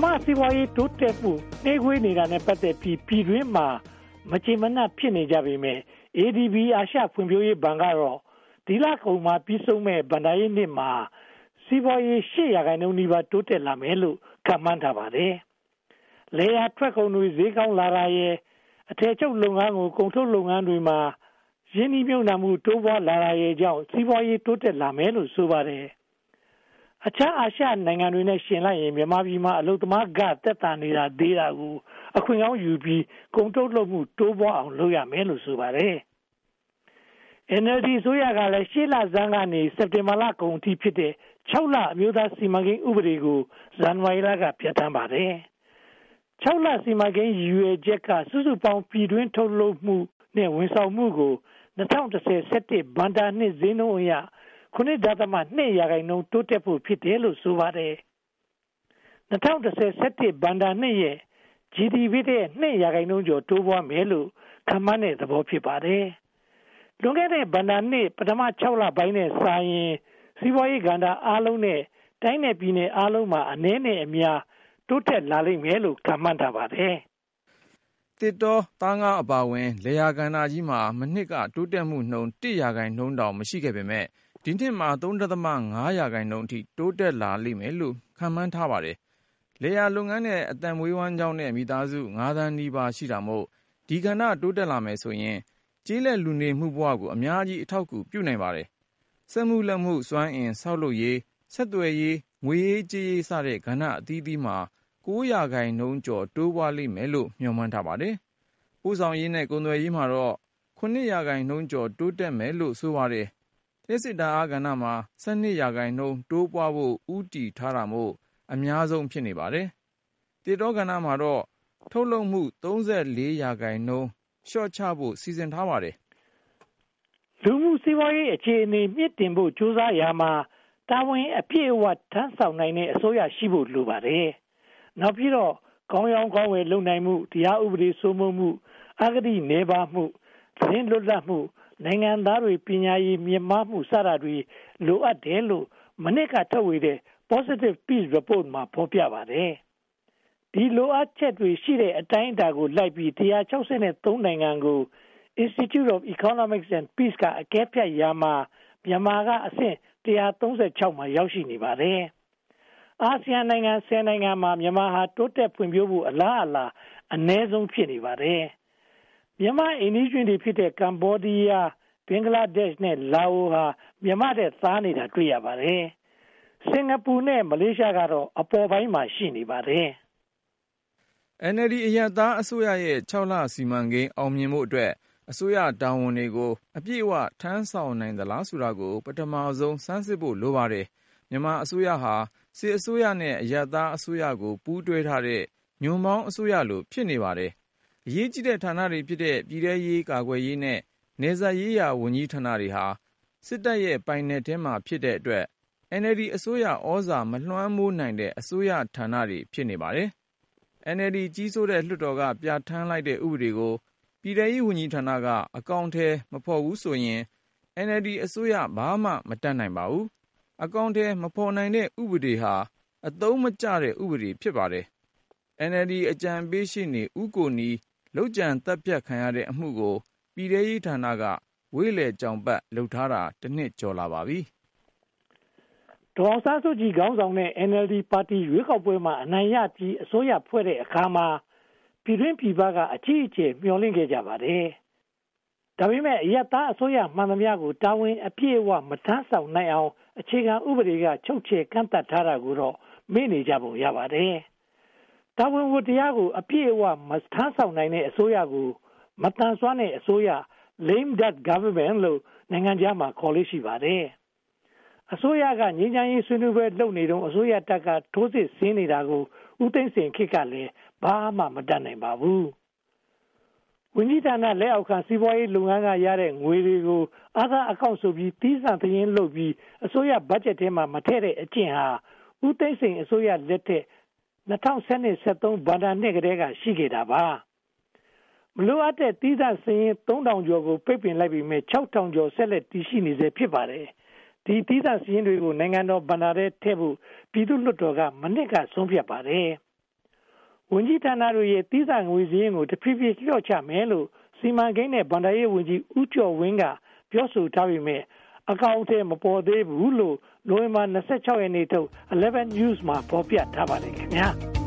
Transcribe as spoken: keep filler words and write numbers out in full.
မြန်မာစီးပွားရေးတိုးတက်မှုနှေးကွေးနေတာနဲ့ပတ်သက်ပြီးပြည်တွင်းမှာမကြေမနပ်ဖြစ်နေကြပေမယ့် အေဒီဘီ အာရှဖွံ့ဖြိုးရေးဘဏ်ကတော့ဒီလကုန်မှာပြီးဆုံးမဲ့ဘဏ္ဍာရေးနှစ်မှာစီးပွားရေးရှစ်ရာခိုင်နှုန်းနီးပါးတိုးတက်လာမယ်လို့ခန့်မှန်းထားပါတယ်။လေယာထွက်ကုန်တွေဈေးကောင်းလာတာရဲ့အထည်ချုပ်လုပ်ငန်းကိုကုန်ထုတ်လုပ်ငန်းတွေမှာရင်းနှီးမြှုပ်နှံမှုတိုးပွားလာတာရဲ့ကြောင့်စီးပွားရေးတိုးတက်လာမယ်လို့ဆိုပါတယ်။အခြားအာရှနိုင်ငံတွေနဲ့ရှင်လိုက်ရင်မြန်မာပြည်မှာအလုပ်သမားကတက်တာနေတာသေးတာကိုအခွင့်အရေးယူပြီးကုန်ထုတ်လုပ်မှုတိုးပွားအောင်လုပ်ရမယ်လို့ဆိုပါတယ်။ အန် အယ်လ် ဒီ ဆိုရကလည်းရှေ့လဆန်းကနေစက်တင်ဘာလကုန်အထိဖြစ်တဲ့ခြောက်လအမျိုးသားစီမံကိန်းဥပဒေကိုဇန်နဝါရီလကပြဋ္ဌာန်းပါတယ်။ခြောက်လစီမံကိန်းရည်ရွယ်ချက်ကစုစုပေါင်းပြည်တွင်းထုတ်လုပ်မှုနဲ့ဝန်ဆောင်မှုကို၂၀၁၀ ၁၁ ဘဏ္ဍာနှစ်ဈေးနှုန်းအရ ခုနှစ်ဒသမ နှစ် ရာခိုင်နှုန်းတိုးတက်ဖို့ဖြစ်တယ်လို့ဆိုပါတယ်။၂၀၁၀ ၁၁ ဘဏ္ဍာနှစ်ရဲ့ ဂျီ ဒီ ပီ ရဲ့ နှစ် ရာခိုင်နှုန်းကျော်တိုးပွားမယ်လို့ခန့်မှန်းတဲ့သဘောဖြစ်ပါတယ်။လွန်ခဲ့တဲ့ဘဏ္ဍာနှစ်ပထမခြောက်လပိုင်းနဲ့စာရင်စီးပွားရေးကဏ္ဍအားလုံးနဲ့တိုင်းနယ်ပြည်နယ်အားလုံးမှာအနည်းနဲ့အများတိုးတက်လာလိမ့်မယ်လို့ခန့်မှန်းထားပါတယ်။သစ်တောသားငါးအပါအဝင်လယ်ယာကဏ္ဍကြီးမှာမနှစ်ကတိုးတက်မှုနှုန်းတစ်ရာခိုင်နှုန်းတောင်မရှိခဲ့ပေမဲ့ဒီနှစ်မှာ သုံး ဒသမ ငါး ရာခိုင်နှုန်းအထိတိုးတက်လာလိမ့်မယ်လို့ခန့်မှန်းထားပါတယ်။လယ်ယာလုပ်ငန်းနဲ့အသက်မွေးဝမ်းကျောင်းတဲ့မိသားစုငါးသန်းနီးပါးရှိတာမို့ဒီကဏ္ဍတိုးတက်လာမယ်ဆိုရင်ကျေးလက်လူနေမှုဘဝကိုအများကြီးအထောက်အကူပြုနိုင်ပါတယ်။စက်မှုလက်မှုစွမ်းအင်ဆောက်လုပ်ရေးဆက်သွယ်ရေးငွေရေးကြေးရေးစတဲ့ကဏ္ဍအသီးသီးမှာကိုးရာခိုင်နှုန်းကျော်တိုးပွားလိမ့်မယ်လို့မျှော်မှန်းထားပါတယ်။ပို့ဆောင်ရေးနဲ့ကုန်သွယ်ရေးမှာတော့ခုနှစ်ရာခိုင်နှုန်းကျော်တိုးတက်မယ်လို့ဆိုပါတယ်။လျှပ်စစ်ဓာတ်အားကဏ္ဍမှာဆယ့်နှစ်ရာခိုင်နှုန်းတိုးပွားဖို့ဦးတည်ထားတာမို့အများဆုံးဖြစ်နေပါတယ်။သစ်တောကဏ္ဍမှာတော့ထုတ်လုပ်မှုသုံးဆယ့်လေးရာခိုင်နှုန်းလျှော့ချဖို့စီစဉ်ထားပါတယ်။လူမှုစီးပွားရေးအခြေအနေမြင့်တင်ဖို့ကြိုးစားရာမှာတာဝန်အပြည့်အဝထမ်းဆောင်နိုင်တဲ့အစိုးရရှိဖို့လိုပါတယ်။နောက်ပြီးတော့ကောင်းရောင်းကောင်းဝယ်လုပ်နိုင်မှုတရားဥပဒေစိုးမိုးမှုအဂတိနေပါမှုသတင်းလွတ်လပ်မှုနိုင်ငံသားတွေပညာရေးမြင့်မားမှုစတာတွေလိုအပ်တယ်လို့မနစ်ကထုတ်ဝေတဲ့ Positive Peace Report မှာဖော်ပြပါတယ်။ဒီလိုအပ်ချက်တွေရှိတဲ့အတိုင်းအတာကိုလိုက်ပြီး၁၆၃နိုင်ငံကို Institute of Economics and Peace ကအကဲဖြတ်ရာမှာမြန်မာကအဆင့်၁၃၆မှာရောက်ရှိနေပါတယ်။အာဆီယံနိုင်ငံ၁၀နိုင်ငံမှာမြန်မာဟာတိုးတက်ဖွံ့ဖြိုးဖို့အလားအလာအနည်းဆုံးဖြစ်နေပါတယ်။မြန်မာအိန္ဒိယတွေဖြစ်တဲ့ကမ္ဘောဒီးယားဘင်္ဂလားဒေ့ရှ်နဲ့လာအိုဟာမြန်မာတဲ့သားနေတာတွေ့ရပါတယ်။စင်ကာပူနဲ့မလေးရှားကတော့အပေါ်ပိုင်းမှာရှိနေပါတယ်။ အန် အယ်လ် ဒီ အရပ်သားအစိုးရရဲ့ခြောက်လစီမံကိန်းအောင်မြင်ဖို့အတွက်အစိုးရတာဝန်တွေကိုအပြည့်အဝထမ်းဆောင်နိုင်သလားဆိုတာကိုပထမဆုံးစမ်းစစ်ဖို့လိုပါတယ်။မြန်မာအစိုးရဟာစစ်အစိုးရနဲ့အရပ်သားအစိုးရကိုပူးတွဲထားတဲ့ညွန့်ပေါင်းအစိုးရလိုဖြစ်နေပါတယ်။အရေးကြီးတဲ့ဌာနတွေဖြစ်တဲ့ပြည်ထရေးကာကွယ်ရေးနဲ့နယ်စပ်ရေးရာဝန်ကြီးဌာနတွေဟာစစ်တပ်ရဲ့ပိုင်နက်ထဲမှာဖြစ်တဲ့အတွက် အန် အယ်လ် ဒီ အစိုးရဩဇာမလွှမ်းမိုးနိုင်တဲ့အစိုးရဌာနတွေဖြစ်နေပါတယ်။ အန် အယ်လ် ဒီ ကြီးစိုးတဲ့လွှတ်တော်ကပြဋ္ဌာန်းလိုက်တဲ့ဥပဒေကိုပြည်ထရေးဝန်ကြီးဌာနကအကောင်အထည်မဖော်ဘူးဆိုရင် အန် အယ်လ် ဒီ အစိုးရဘာမှမတတ်နိုင်ပါဘူး။အကောင်အထည်မဖော်နိုင်တဲ့ဥပဒေဟာအသုံးမကျတဲ့ဥပဒေဖြစ်ပါတယ်။ အန် အယ်လ် ဒီ အကြံပေးရှေ့နေဦးကိုနီလုပ်ကြံသတ်ဖြတ်ခံရတဲ့အမှုကိုပြည်ထရေးဌာနကဝေးလည်ကြောင်ပတ်လုပ်ထားတာတစ်နှစ်ကျော်လာပါပြီ။ဒေါ်အောင်ဆန်းစုကြည်ခေါင်းဆောင်တဲ့ အန် အယ်လ် ဒီ ပါတီရွေးကောက်ပွဲမှာအနိုင်ရပြီးအစိုးရဖွဲ့တဲ့အခါမှာပြည်တွင်းပြည်ပကအကြီးအကျယ်မျှော်လင့်ခဲ့ကြပါတယ်။ဒါပေမဲ့အရပ်သားအစိုးရမှန်သမျှကိုတာဝန်အပြည့်အဝမထမ်းဆောင်နိုင်အောင်အခြေခံဥပဒေကချုပ်ချယ်ကန့်သတ်ထားတာကိုတော့မေ့နေကြပုံရပါတယ်။တာဝန်ဝတ္တရားကိုအပြည့်အဝမထမ်းဆောင်နိုင်တဲ့အစိုးရကိုမတန်ဆွမ်းတဲ့အစိုးရ lame duck government လို့နိုင်ငံခြားမှာခေါ်လို့ရှိပါတယ်။အစိုးရကငြိမ်းချမ်းရေးဆွေးနွေးပွဲလုပ်နေတုန်းအစိုးရတပ်ကထိုးစစ်ဆင်နေတာကိုဦးသိန်းစိန်ခေတ်ကလည်းဘာမှမတတ်နိုင်ပါဘူး။ဝန်ကြီးဌာနလက်အောက်ခံစီးပွားရေးလုပ်ငန်းကရတဲ့ငွေတွေကိုအာသာအကောင့်ဆိုပြီးတီးဆန့်သင်းလုပ်ပြီးအစိုးရဘတ်ဂျက်ထဲမှာမထည့်တဲ့အကျင့်ဟာဦးသိန်းစိန်အစိုးရလက်ထက်၂၀၁၂ ၁၃ဘဏ္ဍာနှစ်ကတည်းကရှိခဲ့တာပါမလိုအပ်တဲ့တီးသန့်စရင်သုံးထောင်ကျော်ကိုပိတ်ပင်လိုက်ပြီးမြဲ၆ထောင်ကျော်ဆက်လက်တည်ရှိနေစေဖြစ်ပါတယ်ဒီတီးသန့်စရင်တွေကိုနိုင်ငံတော်ဘဏ္ဍာထဲထည့်ဖို့ပြည်သူ့လွှတ်တော်ကမနစ်ကဆုံးဖြတ်ပါတယ်ဝန်ကြီးဌာနတို့ရဲ့သီးသန့်ငွေစည်းရင်းကိုတဖြည်းဖြည်းလျှော့ချမယ်လို့စီမံကိန်းနဲ့ဗန္ဒာရေးဝန်ကြီးဦးကျော်ဝင်းကပြောဆိုထားပေမဲ့အကောင့်အထည်မပေါ်သေးဘူးလို့နိုဝင်ဘာ၂၆ရက်နေ့ထုတ်eleven news မှာဖော်ပြထားပါတယ်ခင်ဗျာ။